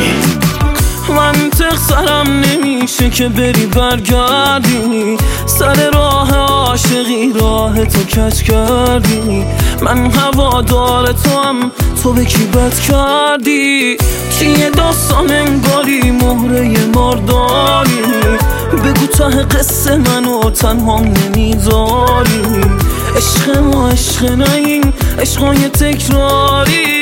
منطق سرم نمیشه که بری برگردی، سر راه عاشقی راه تو کج کردی. من هوادار تو هم، تو به کی بد کردی؟ چیه داستان انگاری مهره مارداری؟ بگو ته قصه منو تنها نمیذاری. عشق ما عشق نیم، عشقای تکراری.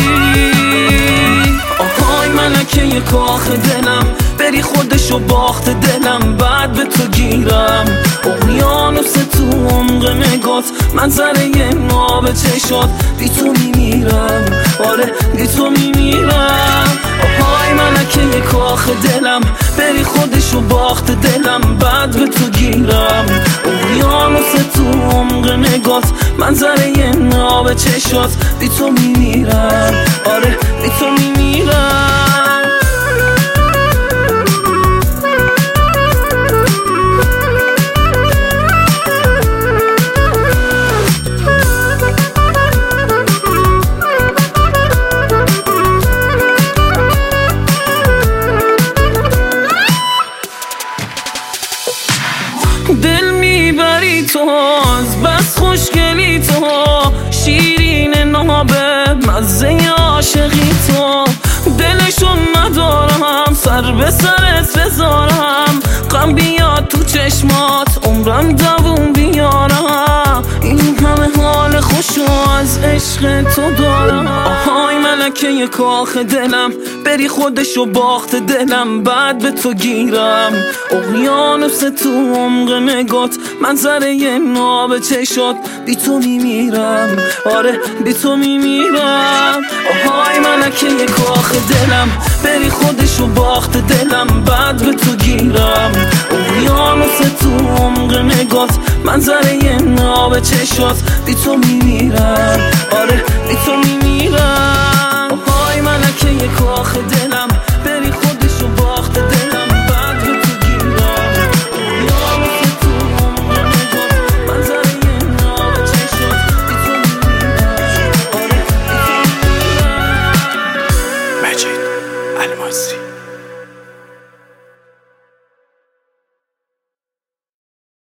آهای ملکه کاخ دلم، بری خودشو باخت دلم، بعد به تو گیرم. اقیانوس تو عمق نگات، منظره ناب چشات، بی تو میمیرم. آره بی تو میمیرم. آهای ملکه کاخ دلم، بری خودشو باخت دلم، بعد به تو گیرم. اقیانوس تو عمق نگات، منظره ناب چشات، بی تو میمیرم. آره بی تو میمیرم. دل میبری تو از بس خوشگلی تو، شیرین نابه مزه عاشقی تو. دلشون ندارم سر به سرت بذارم، غم بیاد تو چشمات عمرم دووم بیارم. این همه حال خوشو از عشق تو دارم. آهای ملکه کاخ دلم، بری خودشو باخت دلم، بعد به تو گیرم. اقیانوس تو عمق نگات، منظره ناب چشات، بی تو میمیرم. آره بی تو میمیرم. آهای ملکه کاخ دلم، بری خودشو باخت دلم، بعد به تو گیرم. اقیانوس تو عمق نگات، منظره ناب چشات، بی تو میمیرم. آره بی تو میمیرم.